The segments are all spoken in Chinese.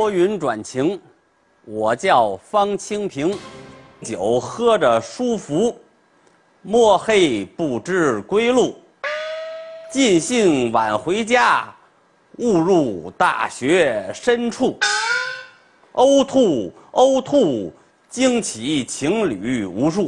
拨云转晴，我叫方清平，酒喝着舒服，摸黑不知归路，尽兴晚回家，误入大学深处。呕吐，呕吐，惊起情侣无数。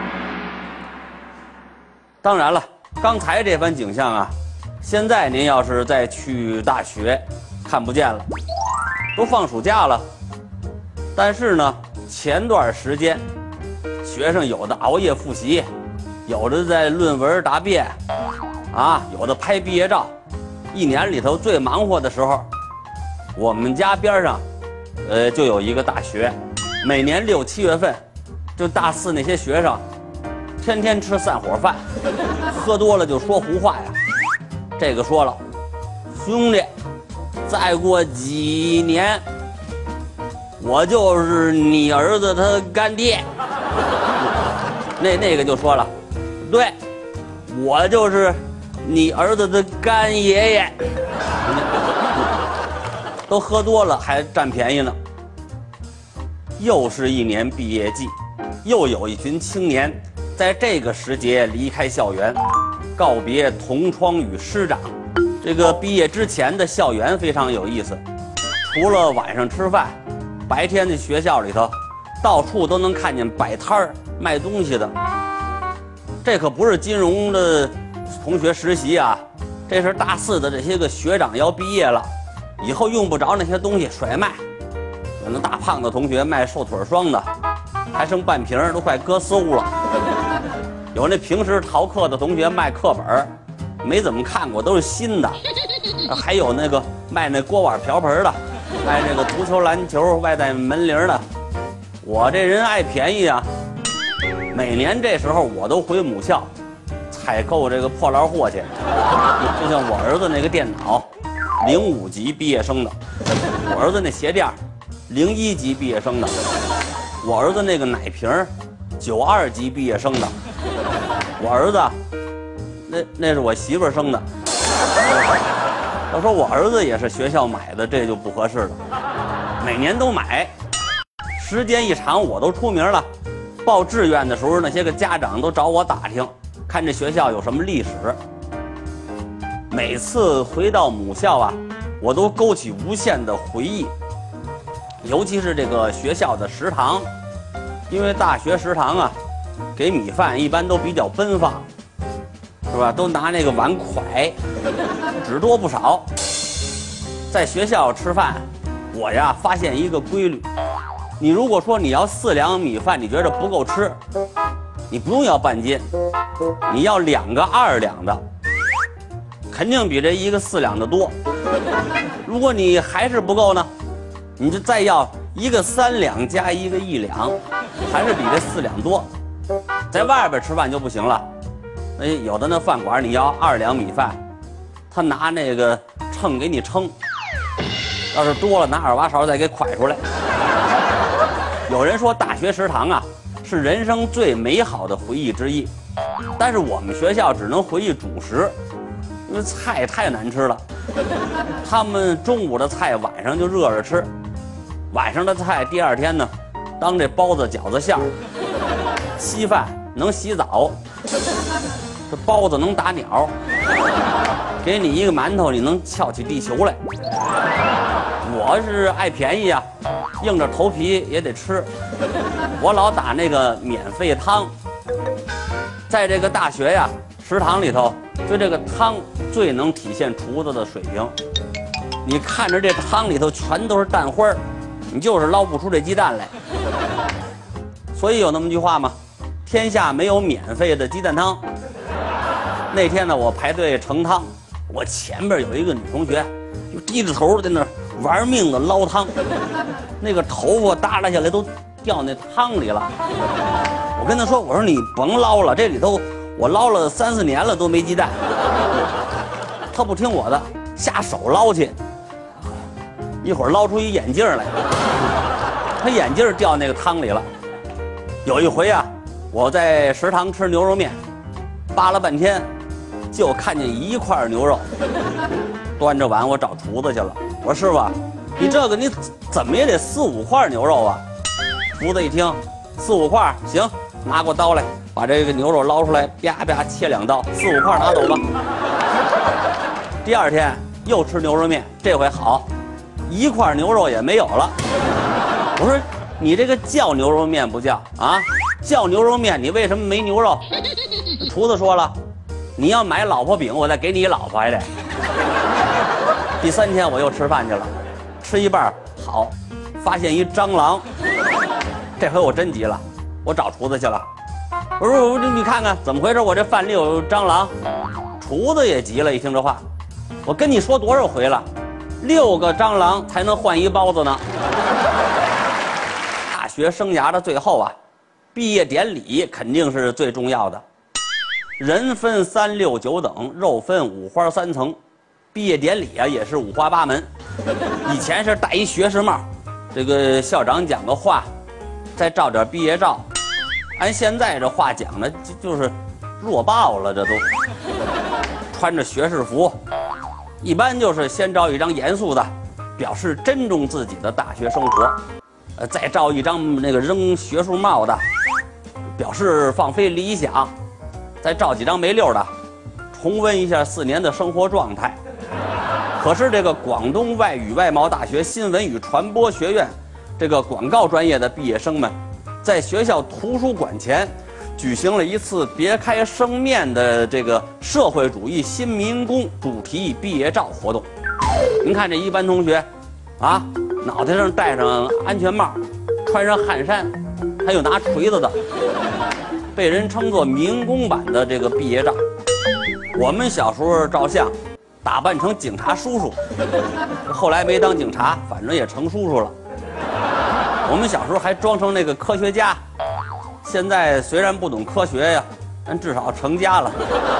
当然了，刚才这番景象啊，现在您要是再去大学，看不见了，都放暑假了。但是呢，前段时间，学生有的熬夜复习，有的在论文答辩，有的拍毕业照。一年里头最忙活的时候，我们家边上，就有一个大学，每年6、7月份，就大4那些学生，天天吃散伙饭，喝多了就说胡话呀。这个说了，兄弟，再过几年，我就是你儿子他干爹。那个就说了，对，我就是你儿子的干爷爷。都喝多了还占便宜呢。又是一年毕业季，又有一群青年在这个时节离开校园，告别同窗与师长。这个毕业之前的校园非常有意思，除了晚上吃饭，白天在学校里头到处都能看见摆摊儿卖东西的。这可不是金融的同学实习啊，这是大4的这些个学长要毕业了，以后用不着那些东西甩卖。有那大胖的同学卖瘦腿霜的，还剩半瓶都快割馊了。有那平时逃课的同学卖课本，没怎么看过，都是新的。还有那个卖那锅碗瓢盆的，卖那个足球篮球外带门铃的。我这人爱便宜啊，每年这时候我都回母校采购这个破烂货去。就像我儿子那个电脑，05级毕业生的；我儿子那鞋垫，01级毕业生的；我儿子那个奶瓶，92级毕业生的；我儿子，那是我媳妇儿生的。要说我儿子也是学校买的，这就不合适了。每年都买，时间一长我都出名了。报志愿的时候，那些个家长都找我打听，看这学校有什么历史。每次回到母校啊，我都勾起无限的回忆。尤其是这个学校的食堂，因为大学食堂啊，给米饭一般都比较奔放，是吧？都拿那个碗蒯，只多不少。在学校吃饭，我呀发现一个规律：你如果说你要4两米饭，你觉得不够吃，你不用要半斤，你要2个2两的，肯定比这一个4两的多。如果你还是不够呢，你就再要一个3两加一个1两，还是比这4两多。在外边吃饭就不行了，有的那饭馆你要2两米饭，他拿那个秤给你称，要是多了拿2把勺再给蒯出来。有人说大学食堂啊是人生最美好的回忆之一，但是我们学校只能回忆主食，因为菜太难吃了。他们中午的菜晚上就热着吃，晚上的菜第2天呢当这包子饺子馅儿。稀饭能洗澡，这包子能打鸟，给你一个馒头你能撬起地球来。我是爱便宜啊，硬着头皮也得吃。我老打那个免费汤。在这个大学呀食堂里头，就这个汤最能体现厨子的水平。你看着这汤里头全都是蛋花，你就是捞不出这鸡蛋来。所以有那么句话嘛，天下没有免费的鸡蛋汤。那天呢我排队盛汤，我前边有一个女同学就低着头在那玩命的捞汤，那个头发耷拉下来都掉那汤里了。我跟她说，我说你甭捞了，这里头我捞了3、4年了都没鸡蛋。她不听我的，下手捞去，一会儿捞出一眼镜来，她眼镜掉那个汤里了。有一回啊，我在食堂吃牛肉面，扒了半天，就看见1块牛肉，端着碗我找厨子去了。我说师傅， 你这个你怎么也得4、5块牛肉啊。厨子一听，4、5块行，拿过刀来，把这个牛肉捞出来，啪啪切2刀，4、5块拿走吧。第二天又吃牛肉面，这回好，1块牛肉也没有了。我说你这个叫牛肉面不叫啊？叫牛肉面，你为什么没牛肉？厨子说了，你要买老婆饼，我再给你老婆还得。第3天我又吃饭去了，吃一半好，发现一蟑螂。这回我真急了，我找厨子去了。我说你看看怎么回事？我这饭里有蟑螂。厨子也急了，一听这话，我跟你说多少回了，6个蟑螂才能换一包子呢。大学生涯的最后啊，毕业典礼肯定是最重要的。人分3、6、9等，肉分5花3层。毕业典礼啊也是5花8门。以前是戴一学士帽，这个校长讲个话，再照点毕业照。按现在这话讲呢，就是弱爆了，这都穿着学士服，一般就是先照一张严肃的，表示珍重自己的大学生活，再照一张那个扔学术帽的，表示放飞理想，再照几张没溜的，重温一下4年的生活状态。可是这个广东外语外贸大学新闻与传播学院这个广告专业的毕业生们，在学校图书馆前举行了一次别开生面的这个社会主义新民工主题毕业照活动。您看这一般同学啊，脑袋上戴上安全帽，穿上汗衫，还有拿锤子的，被人称作民工版的这个毕业照。我们小时候照相打扮成警察叔叔，后来没当警察，反正也成叔叔了。我们小时候还装成那个科学家，现在虽然不懂科学呀，但至少成家了。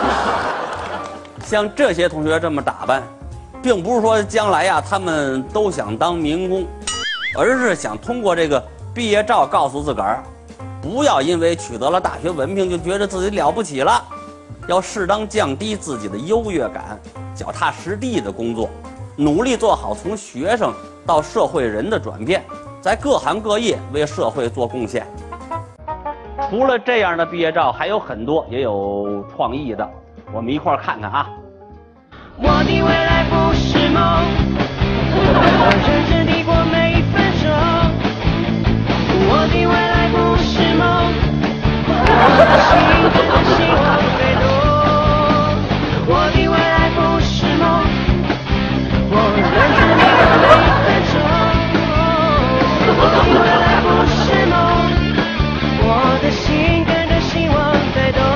像这些同学这么打扮，并不是说将来呀他们都想当民工，而是想通过这个毕业照告诉自个儿，不要因为取得了大学文凭就觉得自己了不起了，要适当降低自己的优越感，脚踏实地的工作，努力做好从学生到社会人的转变，在各行各业为社会做贡献。除了这样的毕业照，还有很多也有创意的，我们一块儿看看啊。 我的未来不是梦，我认真地过每一分钟。我的未来不是梦，我的心跟着希望飞动。我的未来不是梦，我认真地过每一分钟。我的未来不是梦，我的心跟着希望飞动。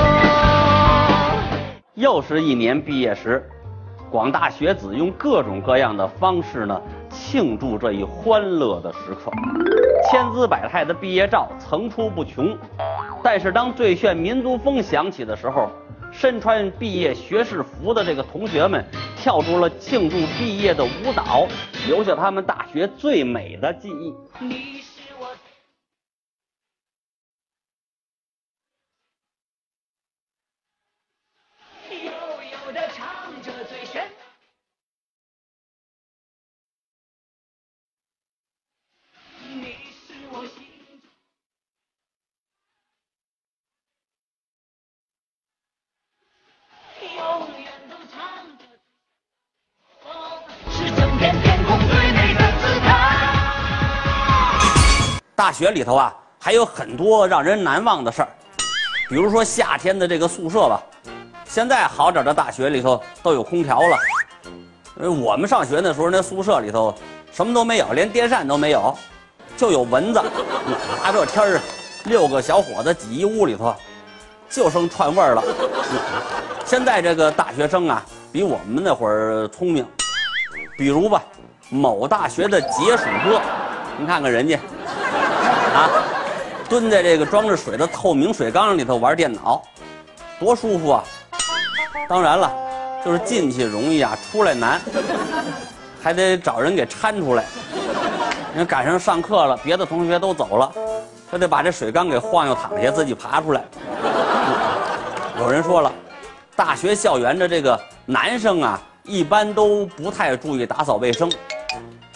又是一年毕业时，广大学子用各种各样的方式呢，庆祝这一欢乐的时刻。千姿百态的毕业照层出不穷，但是当最炫民族风响起的时候，身穿毕业学士服的这个同学们跳出了庆祝毕业的舞蹈，留下他们大学最美的记忆。 你是我悠悠地唱着最炫。你是我心中永远都唱着，是整片天空最美的姿态。 大学里头啊，还有很多让人难忘的事儿，比如说夏天的这个宿舍吧。现在好点的大学里头都有空调了，我们上学那时候那宿舍里头什么都没有，连电扇都没有，就有蚊子。大热天儿，6个小伙子挤一屋里头，就剩串味儿了。现在这个大学生啊，比我们那会儿聪明。比如吧，某大学的解暑哥，您看看人家，啊，蹲在这个装着水的透明水缸里头玩电脑，多舒服啊！当然了，就是进去容易啊，出来难，还得找人给搀出来。人赶上上课了，别的同学都走了，他得把这水缸给晃悠躺下，自己爬出来。有人说了，大学校园的这个男生啊，一般都不太注意打扫卫生，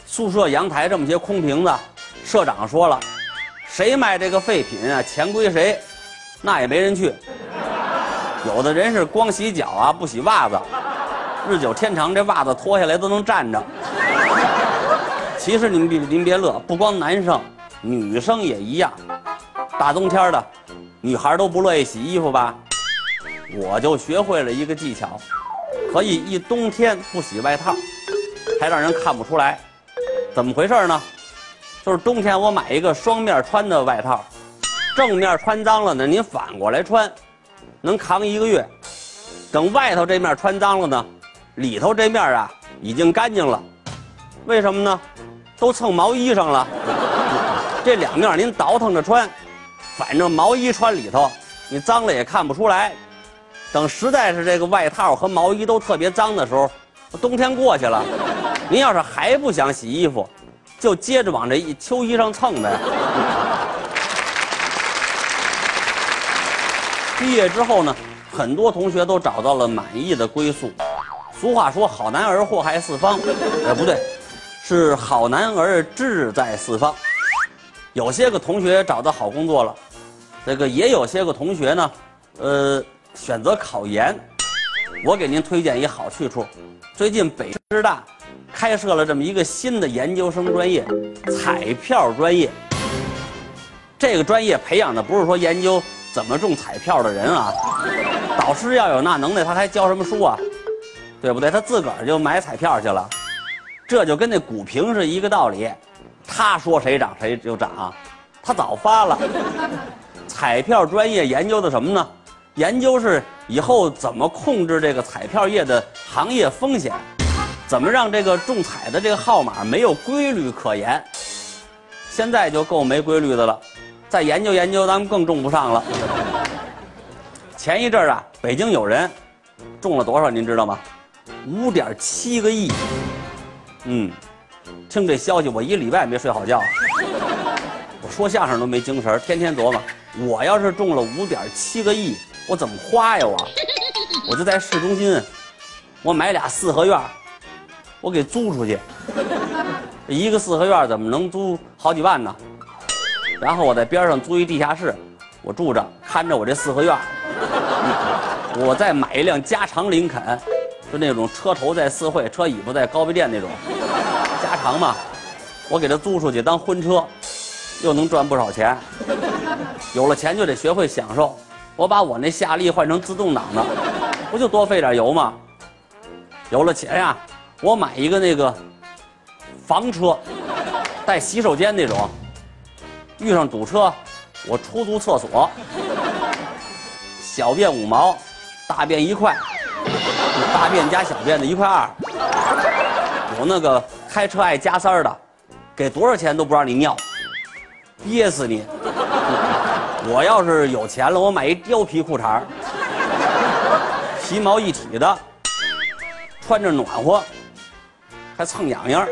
宿舍阳台这么些空瓶子，社长说了，谁卖这个废品啊，钱归谁，那也没人去。有的人是光洗脚啊，不洗袜子，日久天长，这袜子脱下来都能站着。其实您别乐，不光男生，女生也一样。大冬天的，女孩都不乐意洗衣服吧？我就学会了一个技巧，可以一冬天不洗外套，还让人看不出来。怎么回事呢？就是冬天我买一个双面穿的外套，正面穿脏了呢，您反过来穿，能扛1个月。等外头这面穿脏了呢，里头这面啊已经干净了。为什么呢？都蹭毛衣上了。这两面您倒腾着穿，反正毛衣穿里头，你脏了也看不出来。等实在是这个外套和毛衣都特别脏的时候，冬天过去了，您要是还不想洗衣服，就接着往这秋衣上蹭呗。毕业之后呢，很多同学都找到了满意的归宿。俗话说好男儿祸害四方，不对，是好男儿志在四方。有些个同学找到好工作了，也有些个同学呢，选择考研。我给您推荐一好去处，最近北师大开设了这么一个新的研究生专业——彩票专业。这个专业培养的不是说研究怎么中彩票的人啊，导师要有那能耐，他还教什么书啊？对不对？他自个儿就买彩票去了，这就跟那股评是一个道理。他说谁涨谁就涨，他早发了。彩票专业研究的什么呢？研究是以后怎么控制这个彩票业的行业风险，怎么让这个中彩的这个号码没有规律可言。现在就够没规律的了，再研究研究，咱们更中不上了。前一阵儿啊，北京有人中了多少，您知道吗？5.7个亿。听这消息，我1个礼拜没睡好觉。我说相声都没精神，天天琢磨，我要是中了5.7个亿，我怎么花呀？我就在市中心，我买俩4合院，我给租出去。一个4合院怎么能租好几万呢？然后我在边上租一地下室，我住着，看着我这4合院。我再买一辆加长林肯，就那种车头在四惠，车尾巴在高碑店那种，加长嘛，我给它租出去当婚车，又能赚不少钱。有了钱就得学会享受，我把我那夏利换成自动挡的，不就多费点油吗？有了钱呀，我买一个那个房车，带洗手间那种，遇上堵车，我出租厕所，小便5毛，大便1块，大便加小便的1块2。有那个开车爱加塞的，给多少钱都不让你尿，憋死你。我要是有钱了，我买一貂皮裤衩，皮毛一体的，穿着暖和，还蹭痒痒。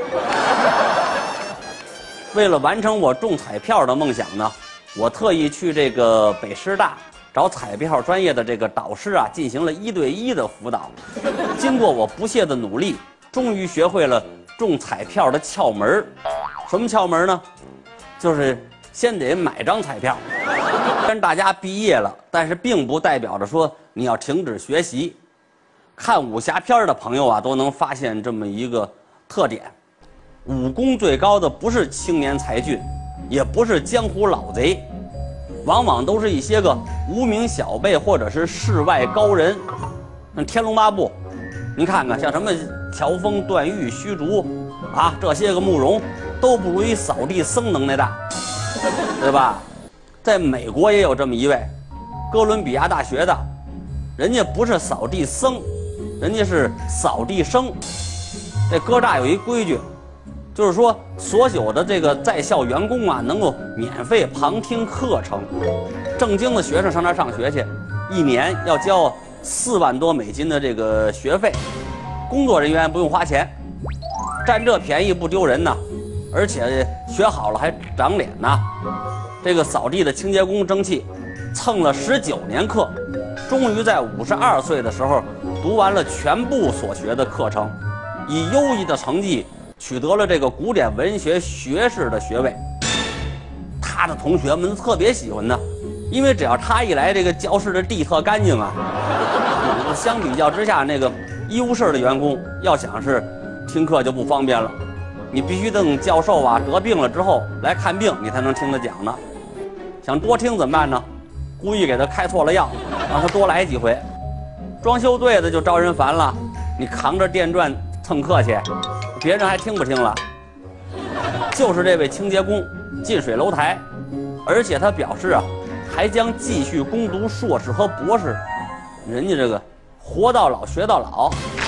为了完成我中彩票的梦想呢，我特意去这个北师大找彩票专业的这个导师啊，进行了1对1的辅导。经过我不懈的努力，终于学会了中彩票的窍门。什么窍门呢？就是先得买张彩票。虽然大家毕业了，但是并不代表着说你要停止学习。看武侠片的朋友啊，都能发现这么一个特点：武功最高的不是青年才俊，也不是江湖老贼，往往都是一些个无名小辈或者是世外高人。那《天龙八部》，您看看，像什么乔峰、段誉、虚竹啊，这些个慕容都不如一扫地僧能耐大，对吧？在美国也有这么一位哥伦比亚大学的，人家不是扫地僧，人家是扫地僧。这哥大有一规矩，就是说所有的这个在校员工啊，能够免费旁听课程。正经的学生上那儿上学去，1年要交4万多美金的这个学费，工作人员不用花钱，占这便宜不丢人呢，而且学好了还长脸呢。这个扫地的清洁工争气，蹭了19年课，终于在52岁的时候读完了全部所学的课程，以优异的成绩取得了这个古典文学学士的学位。他的同学们特别喜欢他，因为只要他一来，这个教室的地特干净啊。相比较之下，那个医务室的员工要想是听课就不方便了，你必须等教授啊得病了之后来看病，你才能听他讲呢。想多听怎么办呢？故意给他开错了药，让他多来几回。装修队的就招人烦了，你扛着电钻蹭课去，别人还听不听了？就是这位清洁工近水楼台，而且他表示啊，还将继续攻读硕士和博士。人家这个活到老学到老。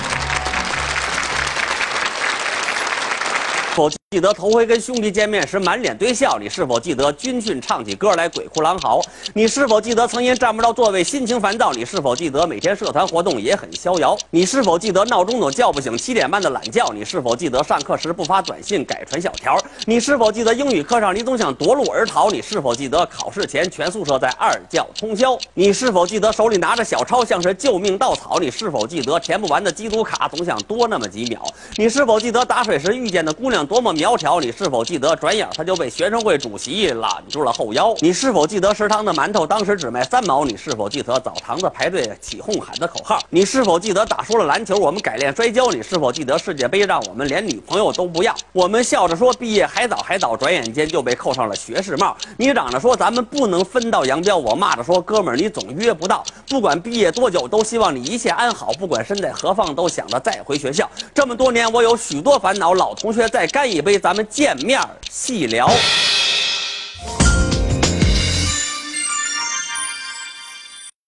否记得头回跟兄弟见面时满脸堆笑？你是否记得军训唱起歌来鬼哭狼嚎？你是否记得曾因站不到座位心情烦躁？你是否记得每天社团活动也很逍遥？你是否记得闹钟总叫不醒7点半的懒觉？你是否记得上课时不发短信改传小条？你是否记得英语课上你总想夺路而逃？你是否记得考试前全宿舍在二教通宵？你是否记得手里拿着小抄像是救命稻草？你是否记得填不完的机读卡总想多那么几秒？你是否记得打水时遇见的姑娘多么苗条？你是否记得转眼他就被学生会主席揽住了后腰？你是否记得食堂的馒头当时只卖3毛？你是否记得澡堂子排队起哄喊的口号？你是否记得打输了篮球我们改练摔跤？你是否记得世界杯让我们连女朋友都不要？我们笑着说毕业还早还早，转眼间就被扣上了学士帽。你嚷着说咱们不能分道扬镳，我骂着说哥们儿你总约不到。不管毕业多久，都希望你一切安好，不管身在何方，都想着再回学校。这么多年我有许多烦恼，老同学再干一杯，咱们见面细聊。